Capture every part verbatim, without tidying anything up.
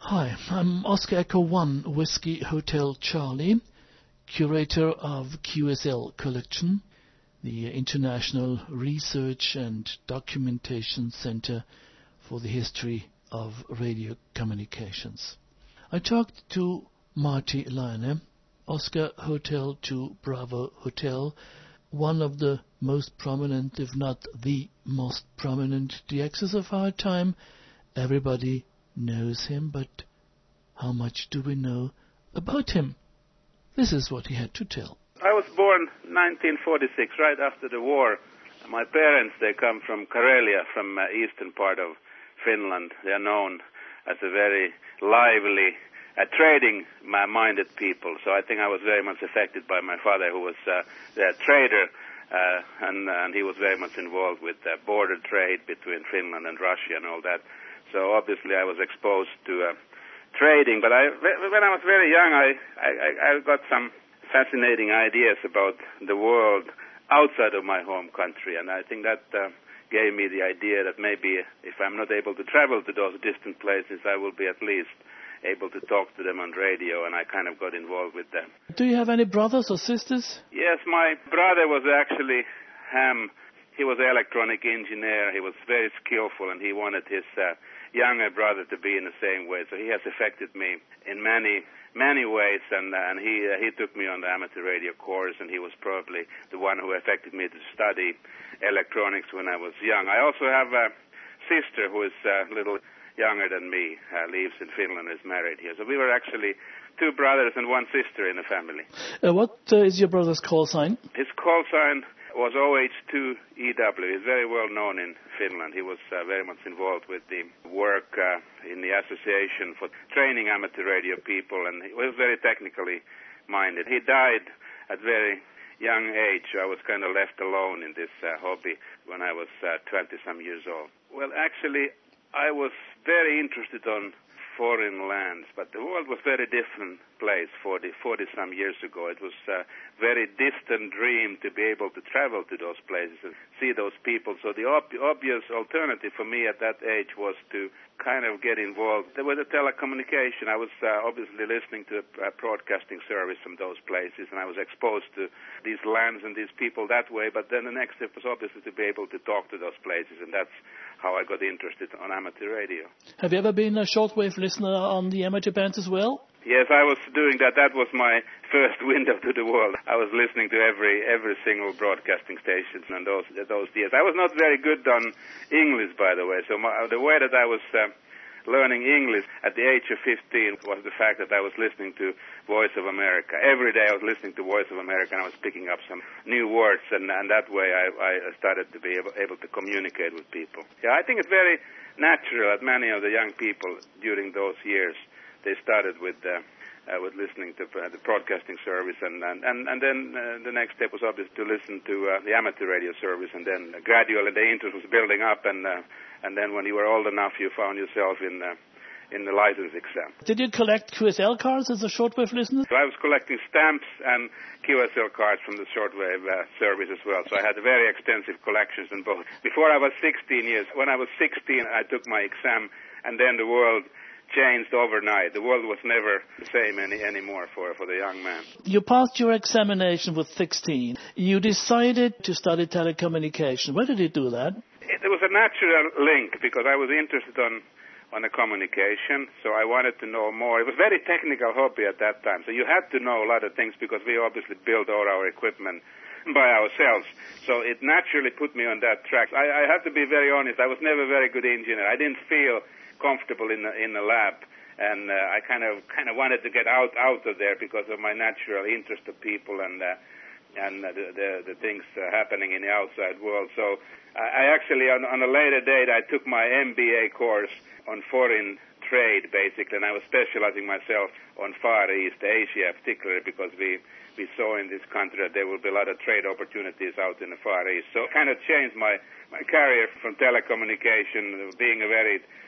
Hi, I'm Oscar Echo one Whiskey Hotel Charlie, curator of Q S L Collection, the International Research and Documentation Center for the History of Radio Communications. I talked to Marty Leine, Oscar Hotel two Bravo Hotel, one of the most prominent, if not the most prominent D Xs of our time. Everybody knows him, but how much do we know about him? This is what he had to tell. I was born nineteen forty-six, right after the war. My parents, they come from Karelia, from uh, eastern part of Finland. They are known as a very lively, uh, trading-minded people. So I think I was very much affected by my father, who was uh, a trader, uh, and, and he was very much involved with uh, border trade between Finland and Russia and all that. So obviously I was exposed to uh, trading, but I, when I was very young, I, I, I got some fascinating ideas about the world outside of my home country, and I think that uh, gave me the idea that maybe if I'm not able to travel to those distant places, I will be at least able to talk to them on radio, and I kind of got involved with them. Do you have any brothers or sisters? Yes, my brother was actually Ham. He was an electronic engineer. He was very skillful, and he wanted his uh, younger brother to be in the same way. So he has affected me in many, many ways, and uh, and he uh, he took me on the amateur radio course, and he was probably the one who affected me to study electronics when I was young. I also have a sister who is a little younger than me, uh, lives in Finland, is married here. So we were actually two brothers and one sister in the family. Uh, what uh, is your brother's call sign? His call sign was O H two E W. He's very well known in Finland. He was uh, very much involved with the work uh, in the Association for Training Amateur Radio People, and he was very technically minded. He died at very young age. I was kind of left alone in this uh, hobby when I was uh, twenty-some years old. Well, actually, I was very interested on foreign lands, but the world was a very different place forty, forty-some years ago. It was a very distant dream to be able to travel to those places and see those people. So the ob- obvious alternative for me at that age was to kind of get involved. There was a telecommunication. I was uh, obviously listening to a, a broadcasting service from those places, and I was exposed to these lands and these people that way. But then the next step was obviously to be able to talk to those places, and that's how I got interested on amateur radio. Have you ever been a shortwave listener on the amateur bands as well? Yes, I was doing that. That was my first window to the world. I was listening to every every single broadcasting station in those those years. I was not very good on English, by the way. So my, the way that I was uh, learning English at the age of fifteen was the fact that I was listening to Voice of America. Every day I was listening to Voice of America, and I was picking up some new words, and, and that way I, I started to be able, able to communicate with people. Yeah, I think it's very natural that many of the young people during those years, they started with uh, uh, with listening to uh, the broadcasting service, and and and, and then uh, the next step was obviously to listen to uh, the amateur radio service, and then uh, gradually the interest was building up, and uh, and then when you were old enough, you found yourself in uh, in the license exam. Did you collect Q S L cards as a shortwave listener? So I was collecting stamps and Q S L cards from the shortwave uh, service as well. So I had very extensive collections in both. Before I was sixteen years, when I was sixteen, I took my exam, and then the world changed overnight. The world was never the same any anymore for, for the young man. You passed your examination with sixteen. You decided to study telecommunication. Why did you do that? It, it was a natural link because I was interested on on the communication, so I wanted to know more. It was a very technical hobby at that time, so you had to know a lot of things because we obviously built all our equipment by ourselves. So it naturally put me on that track. I, I have to be very honest, I was never a very good engineer. I didn't feel comfortable in the, in the lab, and uh, I kind of kind of wanted to get out out of there because of my natural interest of people and uh, and uh, the, the the things uh, happening in the outside world. So I, I actually on, on a later date I took my M B A course on foreign trade basically, and I was specializing myself on Far East Asia particularly because we we saw in this country that there will be a lot of trade opportunities out in the Far East. So it kind of changed my my career from telecommunication, being a very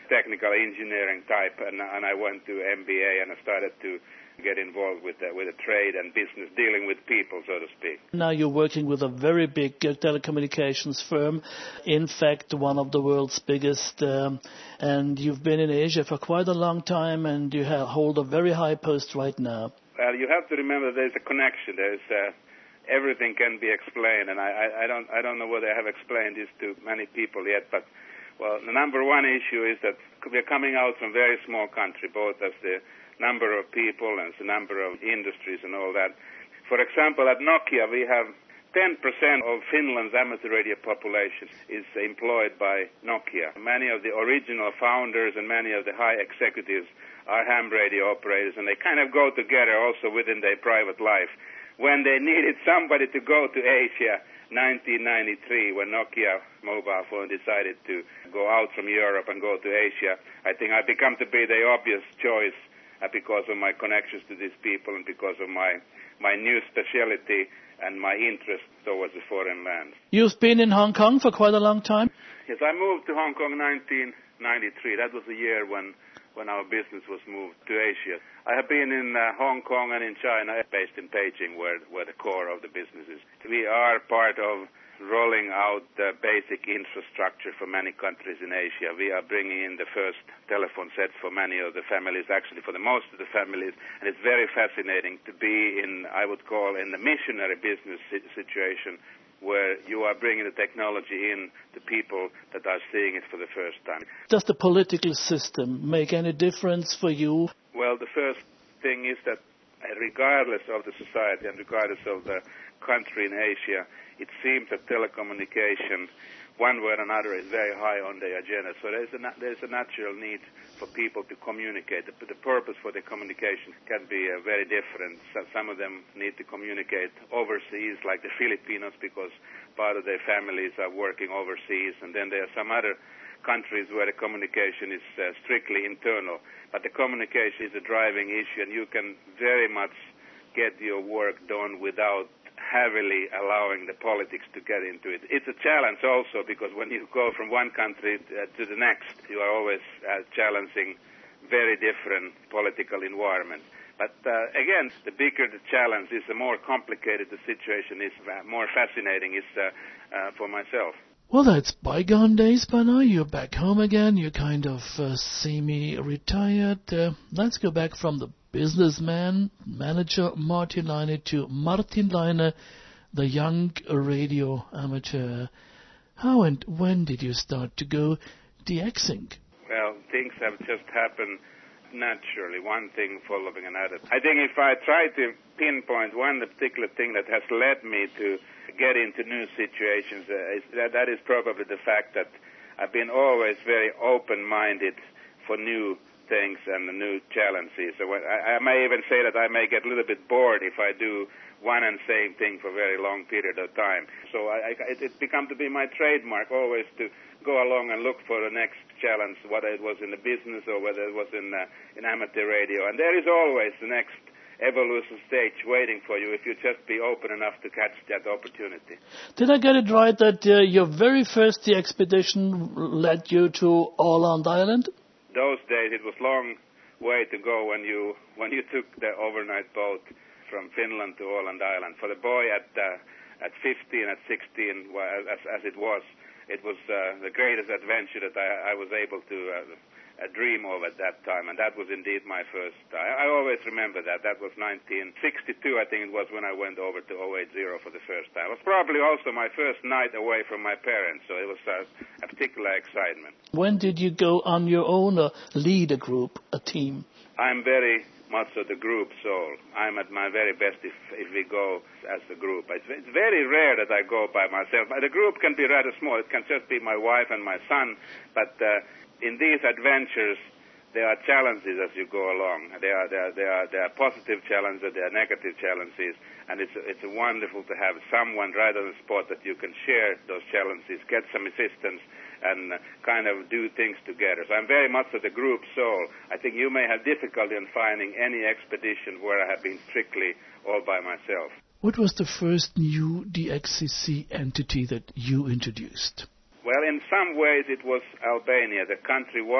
technical engineering type, and, and I went to M B A and I started to get involved with the, with the trade and business, dealing with people, so to speak. Now you're working with a very big uh, telecommunications firm, in fact one of the world's biggest, um, and you've been in Asia for quite a long time, and you ha- hold a very high post right now. Well, you have to remember there's a connection. There's uh, everything can be explained, and I, I, I don't I don't know whether I have explained this to many people yet, but well, the number one issue is that we're coming out from a very small country, both as the number of people and the number of industries and all that. For example, at Nokia, we have ten percent of Finland's amateur radio population is employed by Nokia. Many of the original founders and many of the high executives are ham radio operators, and they kind of go together also within their private life. When they needed somebody to go to Asia, nineteen ninety-three, when Nokia mobile phone decided to go out from Europe and go to Asia, I think I become to be the obvious choice uh, because of my connections to these people and because of my, my new specialty and my interest towards the foreign lands. You've been in Hong Kong for quite a long time? Yes, I moved to Hong Kong in nineteen ninety-three. That was the year when, when our business was moved to Asia. I have been in uh, Hong Kong and in China, based in Beijing, where, where the core of the business is. We are part of rolling out the basic infrastructure for many countries in Asia. We are bringing in the first telephone sets for many of the families, actually for the most of the families, and it's very fascinating to be in, I would call, in the missionary business situation, where you are bringing the technology in to people that are seeing it for the first time. Does the political system make any difference for you? Well, the first thing is that regardless of the society and regardless of the country in Asia, it seems that telecommunication, one way or another, is very high on the agenda. So there's a, there's a natural need for people to communicate. The, the purpose for the communication can be uh, very different. So some of them need to communicate overseas, like the Filipinos, because part of their families are working overseas. And then there are some other countries where the communication is uh, strictly internal. But the communication is a driving issue, and you can very much get your work done without heavily allowing the politics to get into it. It's a challenge also, because when you go from one country uh, to the next, you are always uh, challenging very different political environments. But uh, again, the bigger the challenge is, the more complicated the situation is, uh, more fascinating is uh, uh, for myself. Well, that's bygone days by now. You're back home again. You're kind of uh, semi-retired. Uh, let's go back from the businessman, manager Martin Leine to Martin Leine, the young radio amateur. How and when did you start to go DXing? Well, things have just happened naturally, one thing following another. I think if I try to pinpoint one particular thing that has led me to get into new situations, uh, is that, that is probably the fact that I've been always very open-minded for new things and the new challenges. So when, I, I may even say that I may get a little bit bored if I do one and same thing for a very long period of time. So I, I, it, it's become to be my trademark always to go along and look for the next challenge, whether it was in the business or whether it was in, uh, in amateur radio. And there is always the next evolution stage waiting for you if you just be open enough to catch that opportunity. Did I get it right that uh, your very first expedition led you to Åland Island? Those days it was long way to go when you when you took the overnight boat from Finland to Åland Island. For the boy at uh, at fifteen, at sixteen, as, as it was, it was uh, the greatest adventure that I, I was able to uh, uh, dream of at that time, and that was indeed my first. I, I always remember that. That was nineteen sixty-two, I think it was, when I went over to oh eight oh for the first time. It was probably also my first night away from my parents, so it was uh, a particular excitement. When did you go on your own or lead a group, a team? I'm very much of the group soul. I'm at my very best if if we go as a group. It's, it's very rare that I go by myself. The group can be rather small. It can just be my wife and my son. But uh, in these adventures, there are challenges as you go along. There are there are, there are, there are positive challenges. There are negative challenges. And it's it's wonderful to have someone right on the spot that you can share those challenges, get some assistance, and kind of do things together. So I'm very much of the group soul. I think you may have difficulty in finding any expedition where I have been strictly all by myself. What was the first new D X C C entity that you introduced? Well, in some ways it was Albania. The country was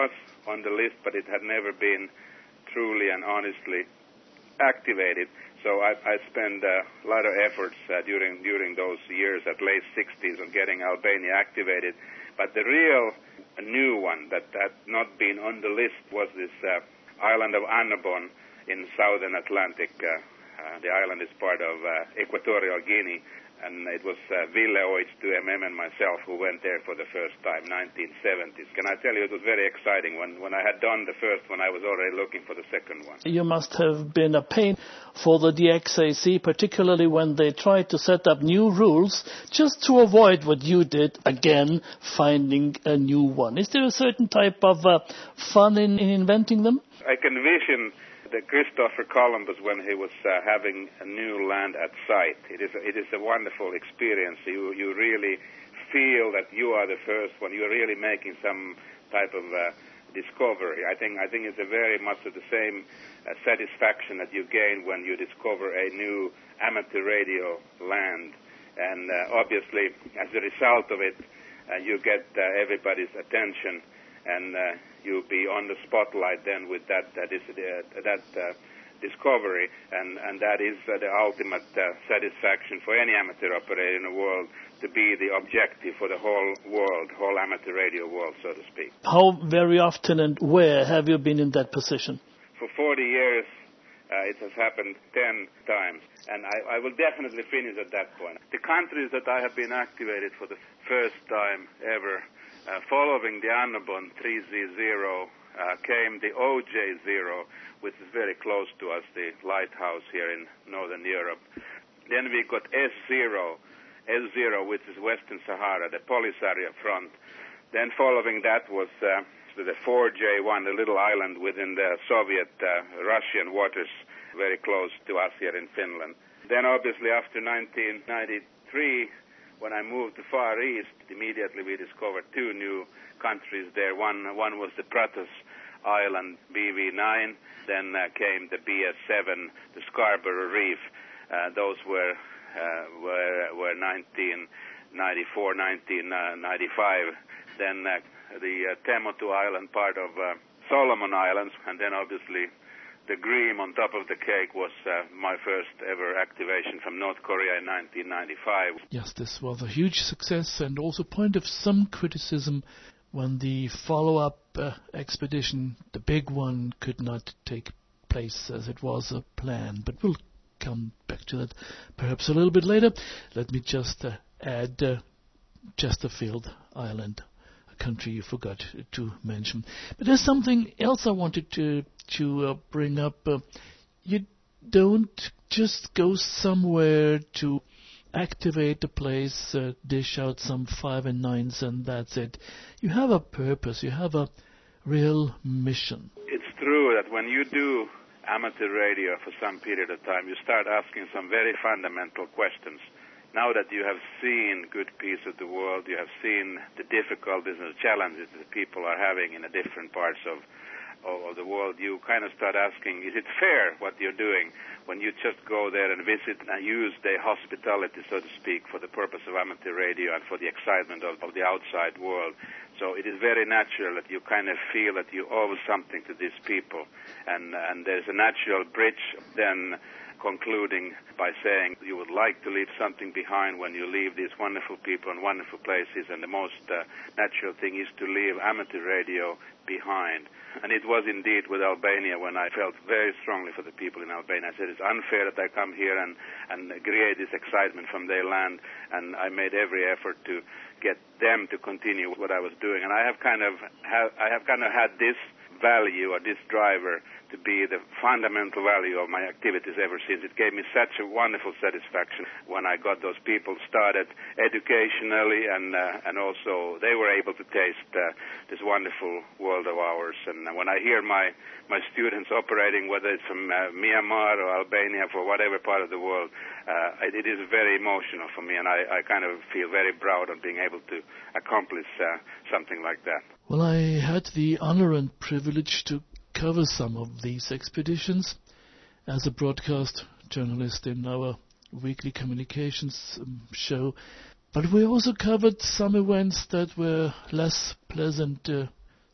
on the list, but it had never been truly and honestly activated. So I, I spent uh, a lot of efforts uh, during during those years at late sixties on getting Albania activated. But the real new one that had not been on the list was this uh, island of Annobon in southern Atlantic. Uh, uh, the island is part of uh, Equatorial Guinea. And it was uh, Ville Oits-Tuemem and myself who went there for the first time, nineteen seventies. Can I tell you, it was very exciting. When when I had done the first one, I was already looking for the second one. You must have been a pain for the D X A C, particularly when they tried to set up new rules just to avoid what you did, again, finding a new one. Is there a certain type of uh, fun in, in inventing them? I can vision the Christopher Columbus when he was uh, having a new land at sight. It is a, it is a wonderful experience. You you really feel that you are the first one. You're really making some type of uh, discovery. I think I think it's a very much of the same uh, satisfaction that you gain when you discover a new amateur radio land. And uh, obviously, as a result of it, uh, you get uh, everybody's attention. And uh, you'll be on the spotlight then with that that is uh, that uh, discovery, and and that is uh, the ultimate uh, satisfaction for any amateur operator in the world, to be the objective for the whole world, whole amateur radio world, so to speak. How very often and where have you been in that position? For forty years, uh, it has happened ten times, and I, I will definitely finish at that point. The countries that I have been activated for the first time ever. Uh, following the Annobon three Z zero uh, came the O J zero, which is very close to us, the lighthouse here in Northern Europe. Then we got S zero, S zero, which is Western Sahara, the Polisario front. Then following that was uh, the four J one, the little island within the Soviet uh, Russian waters, very close to us here in Finland. Then obviously after nineteen ninety-three, when I moved to Far East, immediately we discovered two new countries there. One one was the Pratos Island, B V nine. Then uh, came the B S seven, the Scarborough Reef. Uh, those were uh, were were nineteen ninety-four, nineteen ninety-five. Then uh, the uh, Temotu Island, part of uh, Solomon Islands, and then obviously the Greem on top of the cake was uh, my first ever activation from North Korea in nineteen ninety-five. Yes, this was a huge success and also point of some criticism when the follow-up uh, expedition, the big one, could not take place as it was a plan. But we'll come back to that perhaps a little bit later. Let me just uh, add uh, Chesterfield Island, a country you forgot to mention. But there's something else I wanted to to uh, bring up. Uh, you don't just go somewhere to activate the place, uh, dish out some five and nines, and that's it. You have a purpose. You have a real mission. It's true that when you do amateur radio for some period of time, you start asking some very fundamental questions. Now that you have seen a good piece of the world, you have seen the difficulties and the challenges that people are having in the different parts of of the world, you kind of start asking, is it fair what you're doing when you just go there and visit and use the hospitality, so to speak, for the purpose of amateur radio and for the excitement of, of the outside world? So it is very natural that you kind of feel that you owe something to these people, and and there's a natural bridge then concluding by saying you would like to leave something behind when you leave these wonderful people and wonderful places, and the most uh, natural thing is to leave amateur radio behind. And it was indeed with Albania when I felt very strongly for the people in Albania. I said it's unfair that I come here and, and create this excitement from their land, and I made every effort to get them to continue what I was doing. And I have kind of have, I have kind of had this value or this driver to be the fundamental value of my activities ever since. It gave me such a wonderful satisfaction when I got those people started educationally, and uh, and also they were able to taste uh, this wonderful world of ours. And when I hear my, my students operating, whether it's from uh, Myanmar or Albania, for whatever part of the world, uh, it, it is very emotional for me, and I, I kind of feel very proud of being able to accomplish uh, something like that. Well, I had the honor and privilege to cover some of these expeditions as a broadcast journalist in our weekly communications um, show. But we also covered some events that were less pleasant, uh,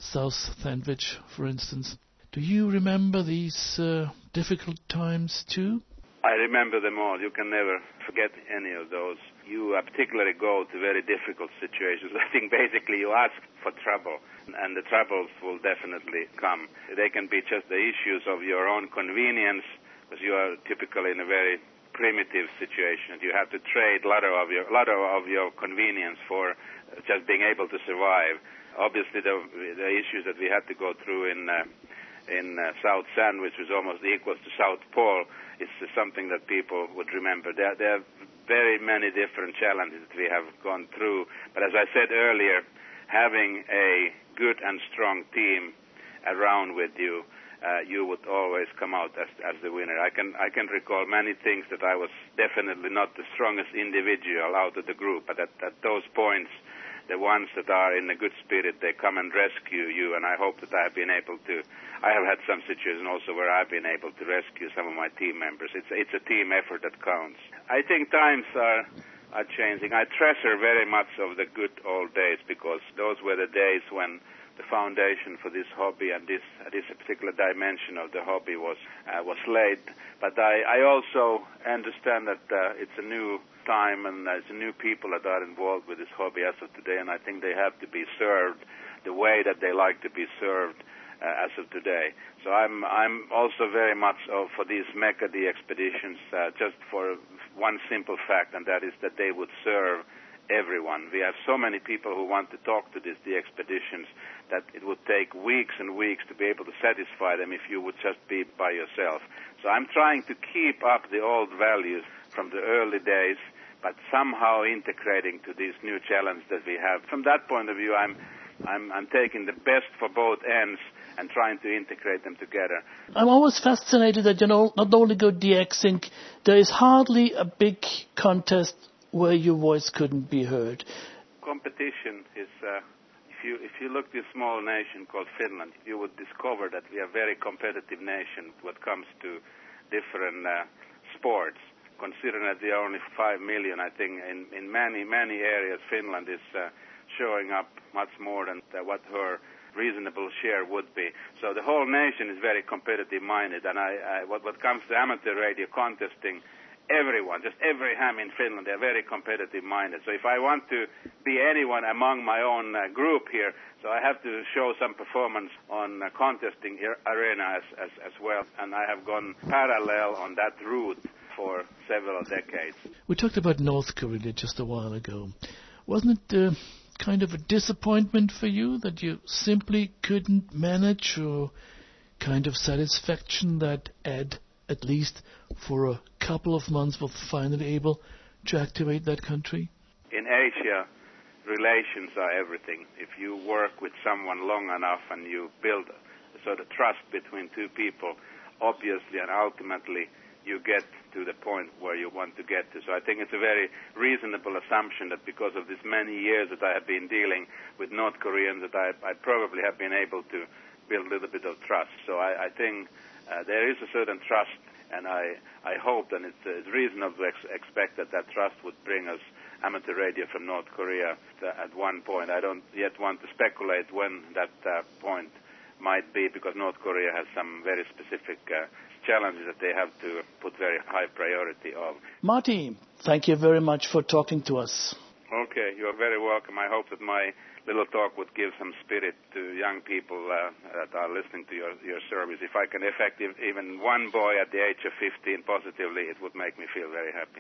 South Sandwich, for instance. Do you remember these uh, difficult times too? I remember them all. You can never forget any of those. You uh, particularly go to very difficult situations. I think basically you ask for trouble, and the troubles will definitely come. They can be just the issues of your own convenience, because you are typically in a very primitive situation. You have to trade a lot of your, lot of your convenience for just being able to survive. Obviously, the, the issues that we had to go through in uh, in uh, South Sandwich, which was almost equal to South Pole, is something that people would remember. There, there are very many different challenges that we have gone through. But as I said earlier, having a good and strong team around with you, uh, you would always come out as, as the winner. I can I can recall many things that I was definitely not the strongest individual out of the group, but at, at those points, the ones that are in a good spirit, they come and rescue you, and I hope that I have been able to. I have had some situations also where I've been able to rescue some of my team members. It's it's a team effort that counts. I think times are are changing. I treasure very much of the good old days, because those were the days when the foundation for this hobby and this uh, this particular dimension of the hobby was uh, was laid. But I, I also understand that uh, it's a new time, and there's new people that are involved with this hobby as of today, and I think they have to be served the way that they like to be served uh, as of today. So I'm I'm also very much uh, for these Mekadi expeditions, uh, just for one simple fact, and that is that they would serve everyone. We have so many people who want to talk to this, the expeditions, that it would take weeks and weeks to be able to satisfy them if you would just be by yourself. So I'm trying to keep up the old values from the early days, but somehow integrating to these new challenges that we have. From that point of view, I'm, I'm, I'm taking the best for both ends and trying to integrate them together. I'm always fascinated that you know not only go DXing, there is hardly a big contest where your voice couldn't be heard. Competition is, uh, if you if you look at a small nation called Finland, you would discover that we are a very competitive nation when it comes to different uh, sports. Considering that we are only five million, I think in, in many, many areas Finland is uh, showing up much more than uh, what her reasonable share would be. So the whole nation is very competitive-minded, and I, I, what, what comes to amateur radio contesting, everyone, just every ham in Finland, they're very competitive-minded. So if I want to be anyone among my own uh, group here, so I have to show some performance on uh, contesting arena as, as, as well, and I have gone parallel on that route for several decades. We talked about North Korea just a while ago. Wasn't it uh, kind of a disappointment for you that you simply couldn't manage, or kind of satisfaction that Ed, at least for a couple of months, was finally able to activate that country? In Asia, relations are everything. If you work with someone long enough and you build a sort of trust between two people, obviously and ultimately you get to the point where you want to get to. So I think it's a very reasonable assumption that because of this many years that I have been dealing with North Koreans, that I, I probably have been able to build a little bit of trust. So I, I think uh, there is a certain trust, and I, I hope and it's, uh, it's reasonable to ex- expect that that trust would bring us amateur radio from North Korea at one point. I don't yet want to speculate when that uh, point might be, because North Korea has some very specific uh, challenges that they have to put very high priority of. Marty, thank you very much for talking to us. Okay, you're very welcome. I hope that my little talk would give some spirit to young people uh, that are listening to your, your service. If I can affect even one boy at the age of fifteen positively, it would make me feel very happy.